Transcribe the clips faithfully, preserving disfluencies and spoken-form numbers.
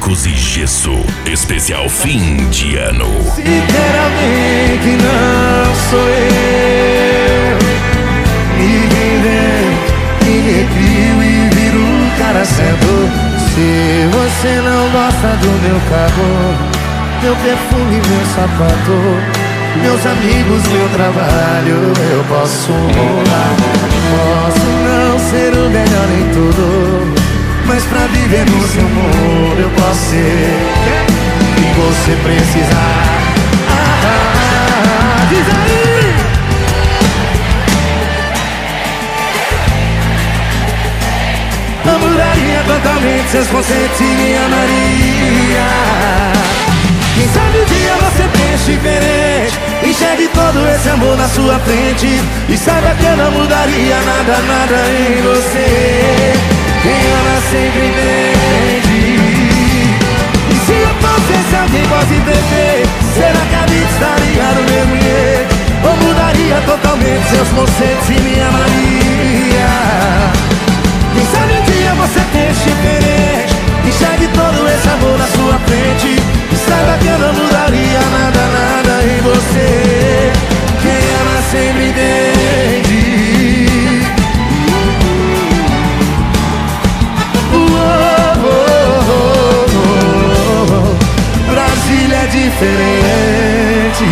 hidráulicos e gesso. Especial fim de ano. Se quer alguém que não sou eu, me invento, me recrio e viro o cara certo. Se você não gosta do meu carro, meu perfume, meu sapato, meus amigos, meu trabalho, eu posso rolar. Posso não ser o melhor em tudo, mas pra viver no seu mundo eu posso ser e você precisar. Ah, ah, ah, diz aí! Eu mudaria totalmente seus conceitos e me amaria. Quem sabe um dia você pense diferente, enxergue todo esse amor na sua frente e saiba que eu não mudaria nada, nada em você. Quem ama sempre entende. E se eu fosse alguém pode entender, será que a vida estaria do mesmo jeito? Ou mudaria totalmente seus conceitos e me amaria? Quem sabe um dia você pense diferente, enxergue todo esse amor na sua frente e saiba que eu não mudaria nada, nada em você. Quem ama sempre entende. Oh, oh, oh, oh, oh. Brasília é diferente.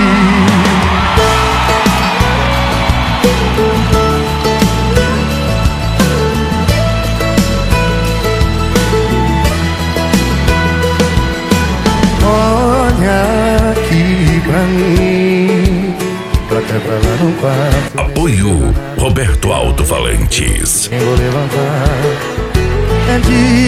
Apoio Roberto Alto Falantes. Quem vou levantar é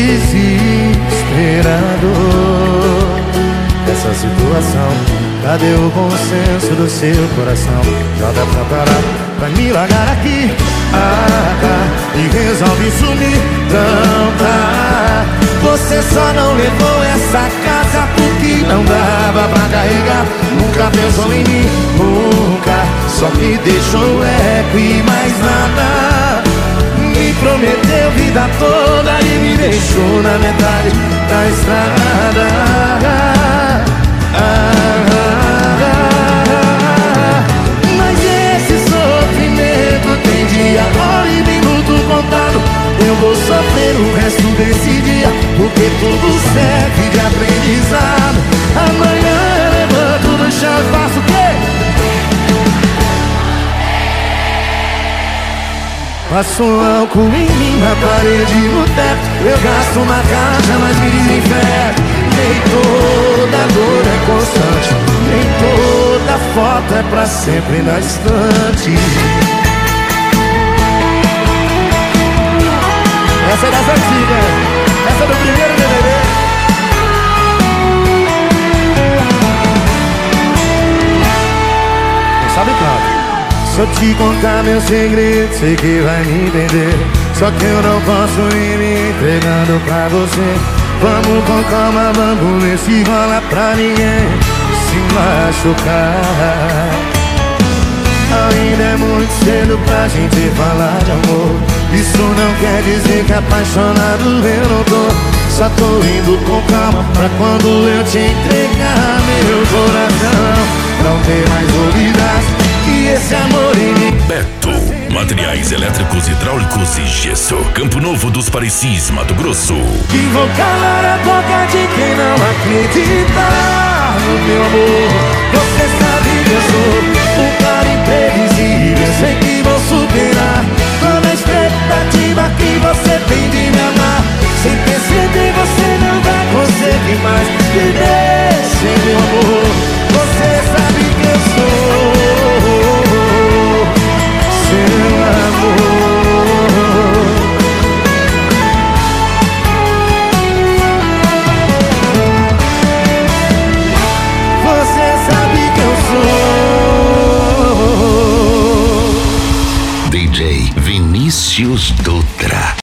desesperador. Essa situação, cadê o bom senso do seu coração? Joga pra parar, pra me largar aqui, ah, tá, e resolve sumir. Não tá. Você só não levou essa casa porque não dava pra carregar. Nunca pensou em mim, nunca. Só me deixou eco e mais nada. Me prometeu vida toda e me deixou na metade da estrada. Ah, ah, ah, mas esse sofrimento tem dia, hora e minuto contado. Eu vou sofrer o resto desse dia, porque tudo serve de aprendizado. Amanhã eu levanto do chão e faço o quê? Passo um álcool em mim, na parede, no teto. Eu gasto uma caixa, mas me desinfeto. Nem toda dor é constante, nem toda foto é pra sempre na estante. Essa é das antigas, essa é do primeiro D V D. Quem sabe canta. Se eu te contar meu segredo, sei que vai me entender. Só que eu não posso ir me entregando pra você. Vamos com calma, vamos ver se rola pra ninguém se machucar. Ainda é muito cedo pra gente falar de amor. Isso não quer dizer que apaixonado eu não tô. Só tô indo com calma pra quando eu te entregar meu coração não ter mais dúvidas que esse amor em mim. Beto, materiais elétricos, hidráulicos e gesso. Campo Novo dos Parecis, Mato Grosso. E vou calar a boca de quem não acredita no meu amor. Você sabe que eu sou um cara imprevisível. Sei que vou superar toda a expectativa que você tem de me amar. Sem perceber você não vai conseguir mais viver sem meu amor. Você sabe que eu sou seu amor. Você sabe que eu sou D J Vinícius